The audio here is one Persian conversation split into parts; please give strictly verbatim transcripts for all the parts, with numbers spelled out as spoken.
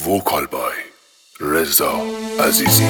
ووکال بای رضا عزیزی.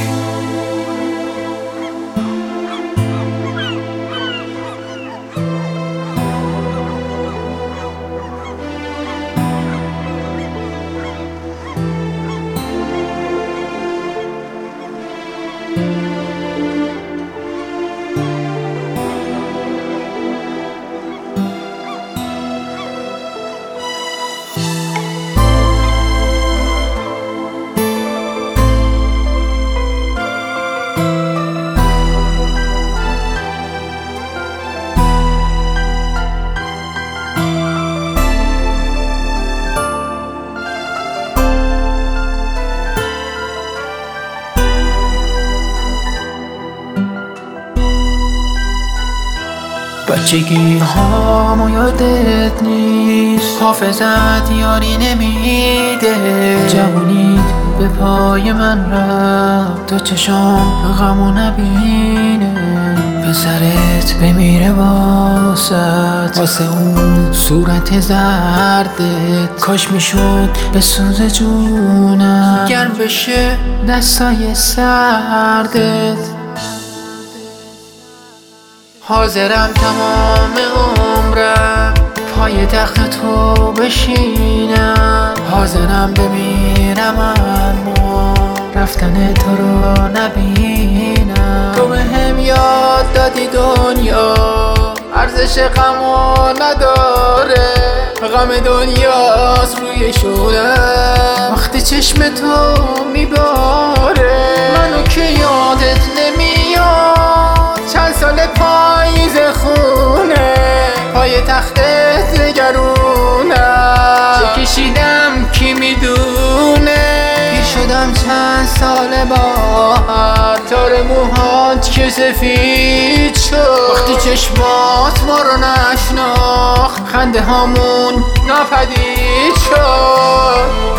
بچگی هامو یادت نیست، حافظت یاری نمیده. جوونیت به پای من رفت، تو چشام غمو نبینه. پسرت بمیره واسد، واسه اون صورت زردت. کاش میشد به سوز جونم گرم بشه دستای سردت. حاضرم تمام عمرم پای تخت تو بشینم. حاضرم بمیرم اما رفتن تو رو نبینم. تو بهم یاد دادی دنیا ارزش غمو نداره. غم دنیاست روی شونم وقتی چشم تو میباره. منو که یادت نمیاد، چند سال پاییز خونه پای تختت نگرونم. چه کشیدم کی میدونه، پیر شدم چند سال بعد. تار موهات که سفید شد وقتی چشمات ما رو نشناخت. خنده هامون ناپدید شد.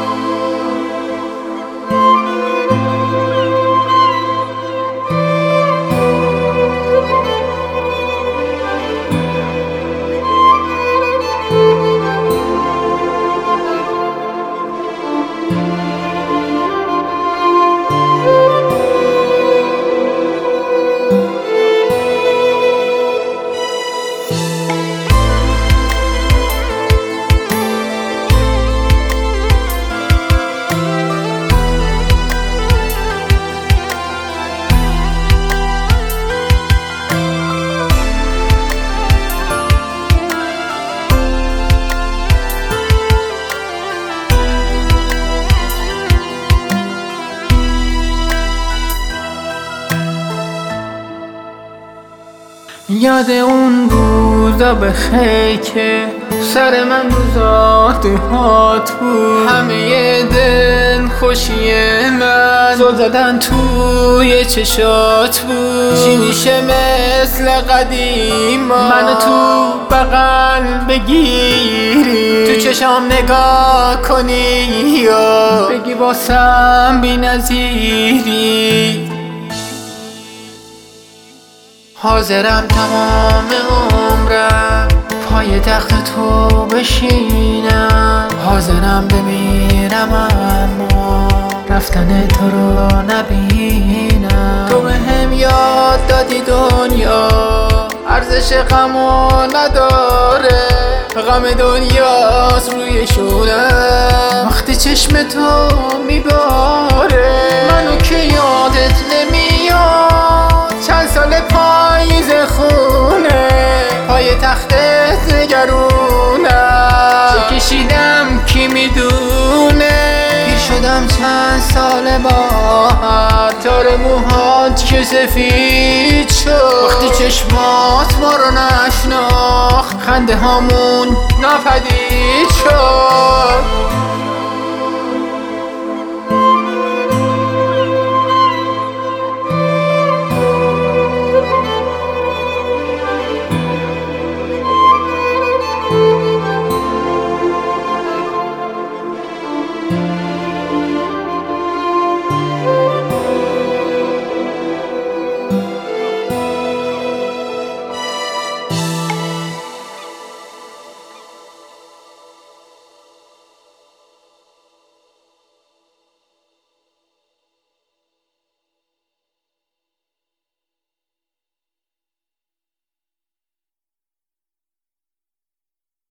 یاد اون روزا بخیر که سر من روزا دهات بود. همه دل خوشی من زل زدن توی چشات بود. چی میشه مثل قدیما منو تو بغل بگیری، تو چشام نگاه کنی یا بگی واسم بی نظیری. حاضرم تمام عمرم پای تخت تو بشینم. حاضرم بمیرم اما رفتن تو رو نبینم. تو بهم یاد دادی دنیا ارزش غمو نداره. غم دنیاست روی شونم وقتی چشم تو میباره. منو که یادت نمیاد، چند سال پاییز خونه پای تختت نگرونم. چه کشیدم کی میدونه، پیر شدم چند سال بعد. تار موهات که سفید شد وقتی چشمات ما رو نشناخت. خنده هامون ناپدید شد. thank you